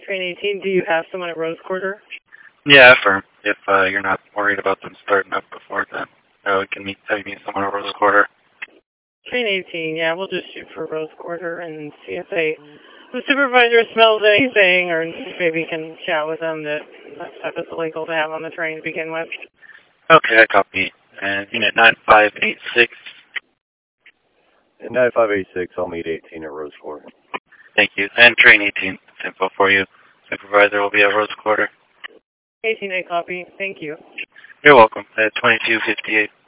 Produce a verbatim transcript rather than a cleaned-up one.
Train eighteen, do you have someone at Rose Quarter? Yeah, affirm. If uh, you're not worried about them starting up before then, uh, we can meet, have you meet someone at Rose Quarter. Train eighteen, yeah, we'll just shoot for Rose Quarter and see if they, the supervisor smells anything, or maybe can chat with them that that stuff is illegal to have on the train to begin with. Okay, I copy. And unit nine five eight six. At nine five eight six, I'll meet eighteen at Rose Quarter. Thank you. And train eighteen, info for you. Supervisor will be at Rose Quarter. eighteen, I copy. Thank you. You're welcome. At twenty-two fifty-eight.